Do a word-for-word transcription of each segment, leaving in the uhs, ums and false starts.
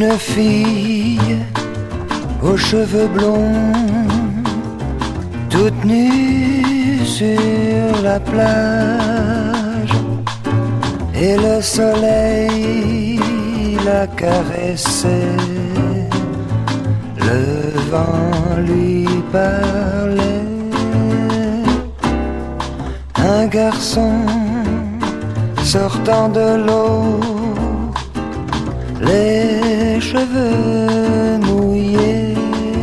Une fille aux cheveux blonds, toute nue sur la plage, et le soleil la caressait, le vent lui parlait. Un garçon sortant de l'eau, les cheveux mouillés,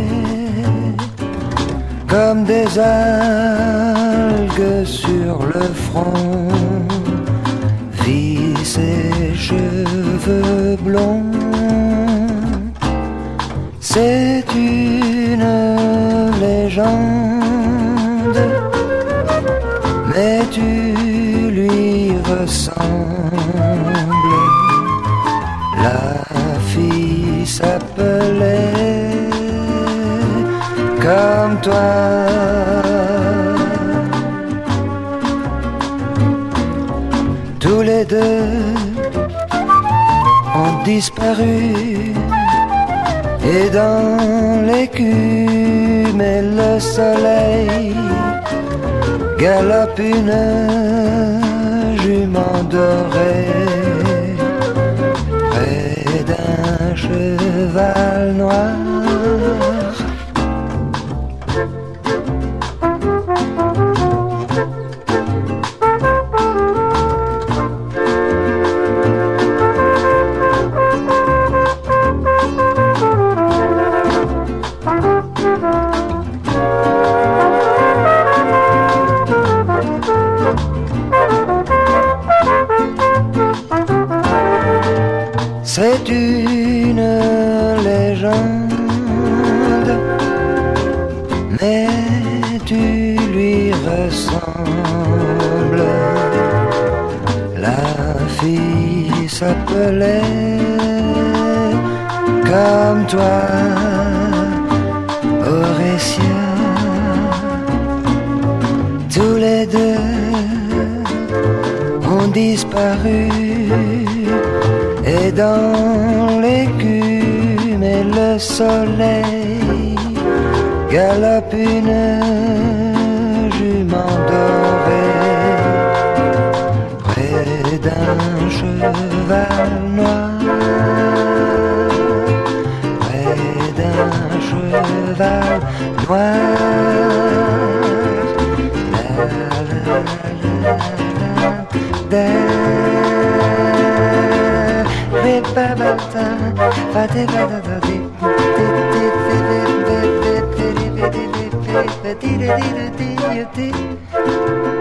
comme des algues sur le front, vit ses cheveux blonds. C'est une légende, mais tu lui ressembles. La fille s'appelait comme toi. Tous les deux ont disparu, et dans l'écume et le soleil galope une jument dorée près d'un cheval noir. C'est une légende, mais tu lui ressembles. La fille s'appelait comme toi, Aurécia. Tous les deux ont disparu, et dans l'écume et le soleil galope une jument dorée près d'un cheval noir, près d'un cheval noir. La, la, la, la, la, la.